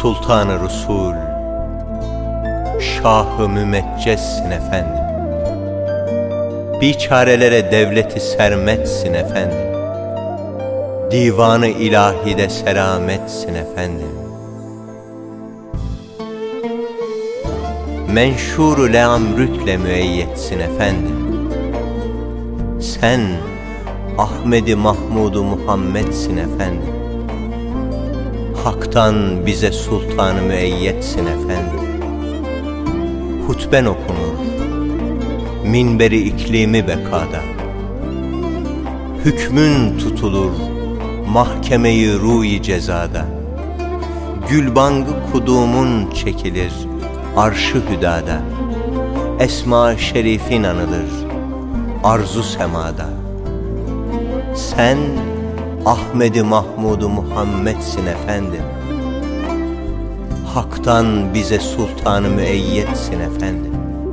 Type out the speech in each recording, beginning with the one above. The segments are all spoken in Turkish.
Sultan-ı Resul, Şah-ı Mümeccezsin efendim. Biçarelere devleti sermetsin efendim. Divanı ilahide selametsin efendim. Menşur-u leamrükle müeyyetsin efendim. Sen Ahmed-i Mahmud-u Muhammed'sin efendim. Hak'tan bize sultan-ı müeyyetsin efendim. Hutben okunur, minberi iklimi bekada. Hükmün tutulur, mahkemeyi ruh-i cezada. Gülbangı kudumun çekilir, arş-ı hüdada. Esma-ı şerifin anılır, arzu semada. Sen Ahmed-i Mahmud-u Muhammed'sin efendim. Hak'tan bize sultan-ı müeyyetsin efendim.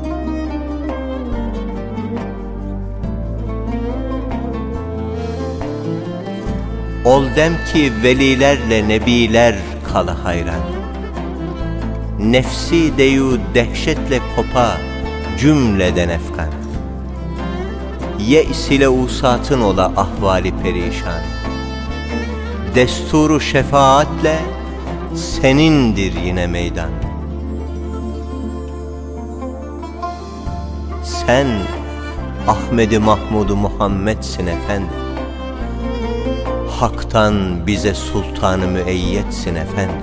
Ol dem ki velilerle nebiler kalı hayran. Nefsi deyu dehşetle kopa cümleden efkan. Ye's ile usatın ola ahvali perişan. Desturu şefaatle senindir yine meydan. Sen Ahmed-i Mahmud-u Muhammed'sin efendim. Hak'tan bize sultan-ı müeyyetsin efendim.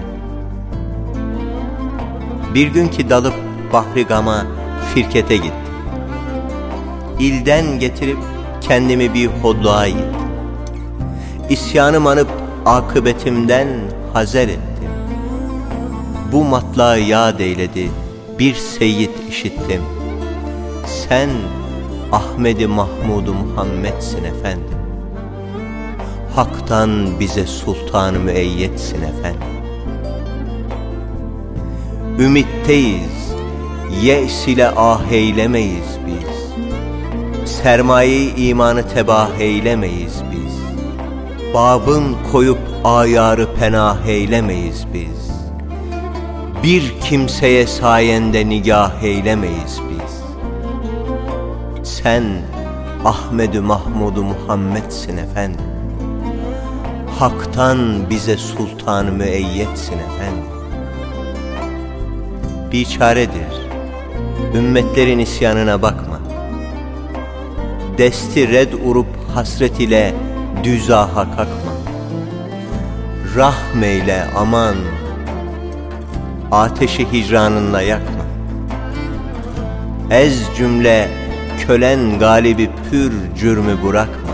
Bir gün ki dalıp bahri gama firkete gittim. İlden getirip kendimi bir hodluğa yittim. İsyanım anıp akıbetimden hazer ettim. Bu matlağı yad eyledi bir seyyid işittim. Sen Ahmed-i Mahmud-u Muhammed'sin efendim. Hak'tan bize sultan-ı müeyyetsin efendim. Ümitteyiz, ye's ile ah eylemeyiz biz. Sermaye-i imanı tebah eylemeyiz biz. Babın koyup ayarı penah eylemeyiz biz. Bir kimseye sayende nigah eylemeyiz biz. Sen Ahmed-i Mahmud-u Muhammed'sin efendim. Hak'tan bize sultan-ı müeyyetsin efendim. Biçaredir, ümmetlerin isyanına bakma. Desti red urup hasret ile düzaha kalkma. Rahmeyle aman, ateşi hicranınla yakma. Ez cümle kölen galibi pür cürmü bırakma.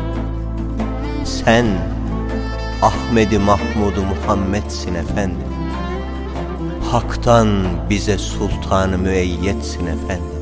Sen Ahmed-i Mahmud-u Muhammed'sin efendim. Hak'tan bize sultan-ı müeyyetsin efendim.